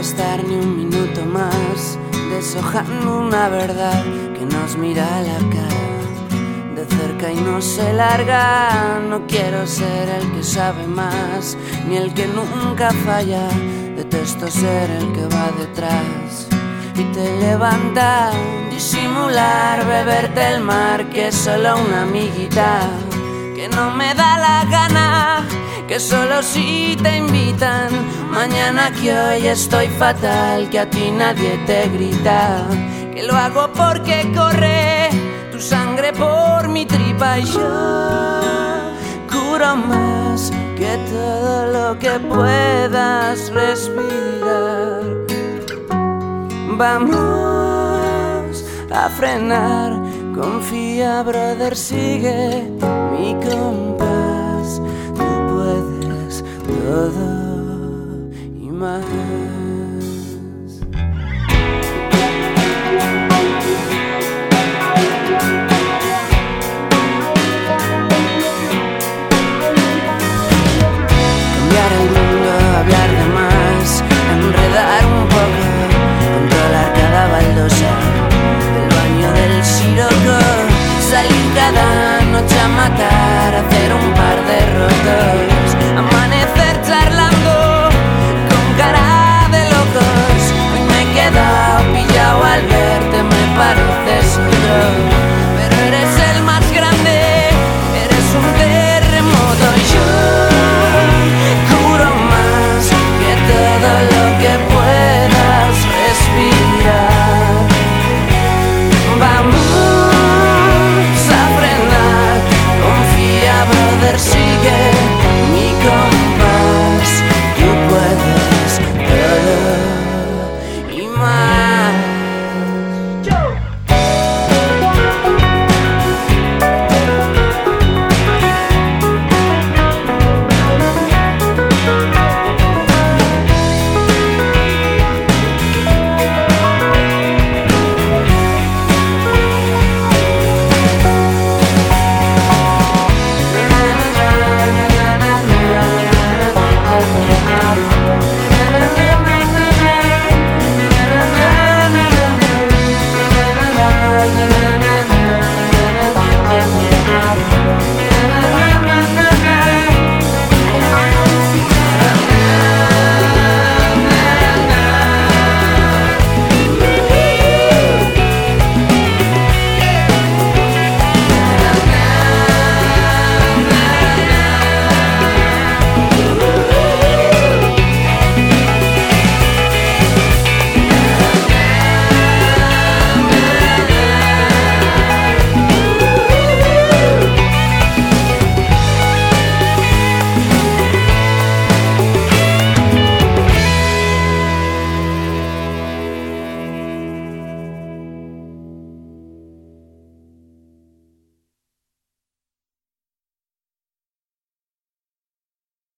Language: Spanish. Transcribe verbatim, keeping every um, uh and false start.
estar ni un minuto más deshojando una verdad que nos mira a la cara de cerca y no se larga. No quiero ser el que sabe más ni el que nunca falla. Detesto ser el que va detrás y te levanta. Disimular, beberte el mar, que es solo una amiguita, que no me da la gana, que solo si te invitan. Mañana que hoy estoy fatal, que a ti nadie te grita, que lo hago porque corre tu sangre por mi tripa y yo curo más que todo lo que puedas respirar. Vamos a frenar, confía, brother, sigue mi compás. Tú puedes todo y más.